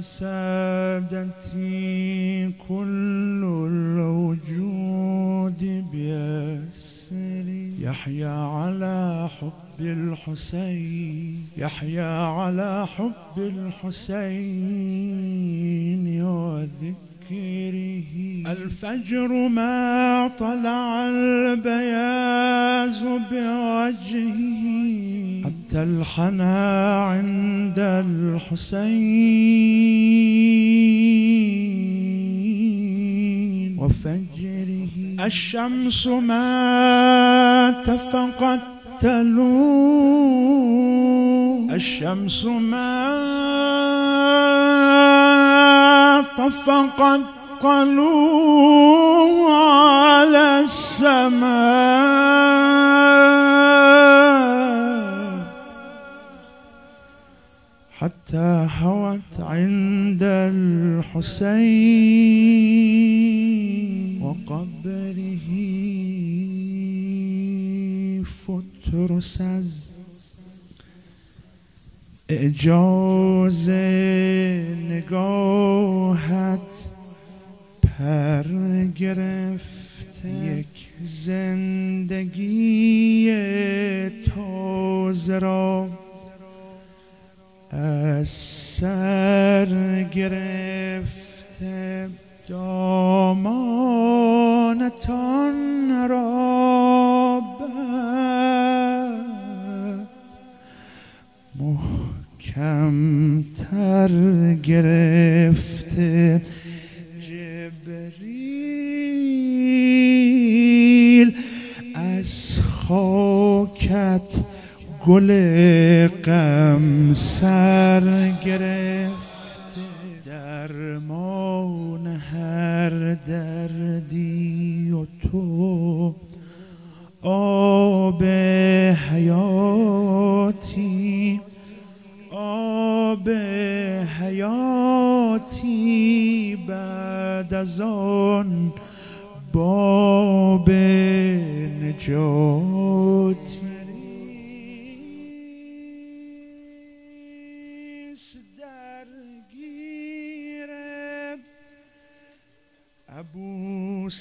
سادتي كل الوجود بيسري يحيى على حب الحسين، يحيى على حب الحسين وذكره. الفجر ما طلع البياز بوجهه حتى الحنا عند الحسين وفجره. الشمس ما تفقت تلوح، الشمس ما طفقت قلوب على السماء حتى هوت عند الحسين وقبره. فترسز اعجاز نگاهت پر گرفته، یک زندگی تازه را از سر گرفته. دامانتان را بد محکم تر گرفته. جبریل از خاکت گل غم سر گرفته. درمان هر دردی و تو آب حیاتی، آب حیاتی. بعد از آن باب نجاتی. درگیر ابو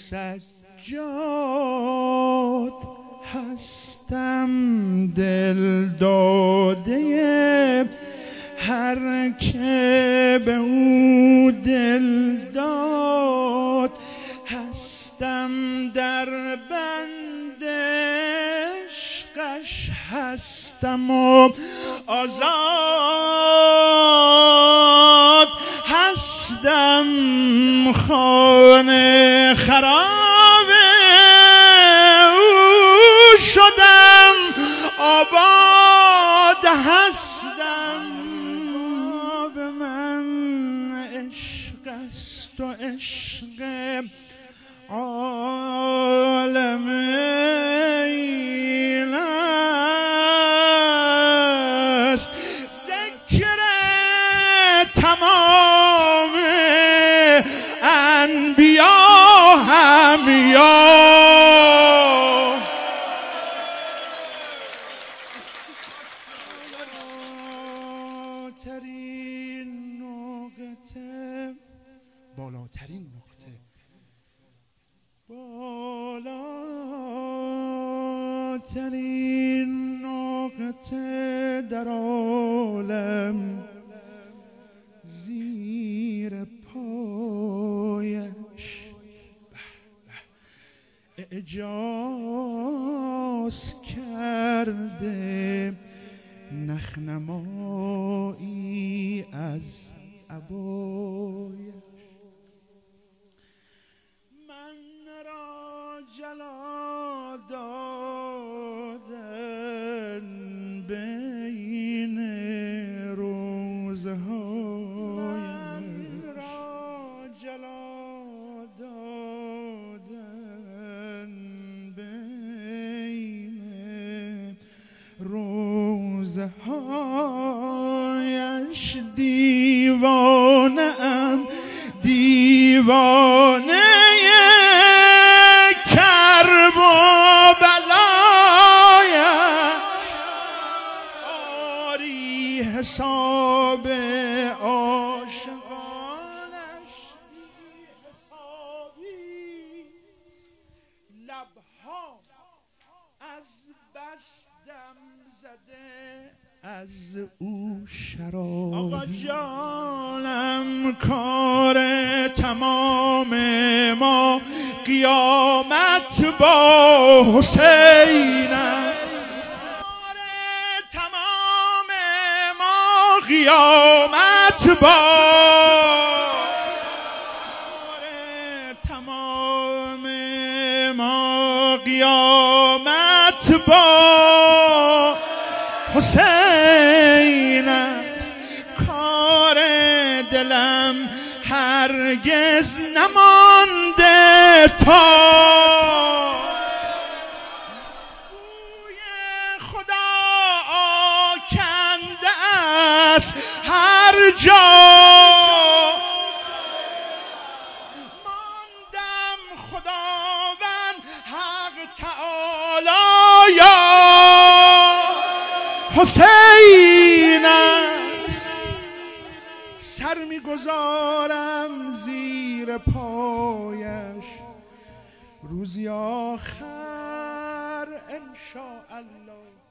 سجاد هستم، دل داده هر که به او دل داد. هستم در بند عشقش، هستم و آزاد. هستم خانه خراب او شدم آباد. هستم به من عشق است و عشق عالم این است. ذکر تمام انبیا هم یا بالاترین نقطه، بالاترین نقطه در عالم زیر پایش اعجاز کرده. نخنمایی از عبایش من را جلا دادن بین روزهای، من را جلا دادن بین روزهایش. دیوانه ام دیوانه کرب و بلایش. آری حساب اصحاب عاشقانش حسابی، لبها از بس دم زده از او شرابی. آقا جانم کار تمام ما قیامت با حسینم، کار تمام ما قیامت با، کار تمام ما قیامت با حسین است. کار دلم هرگز نمانده تا بوی خدا آکنده است هر جا. ماندم خداوند حق تعالی یا حسین است. سر میگذارم زیر پایش روزی آخر انشاءالله.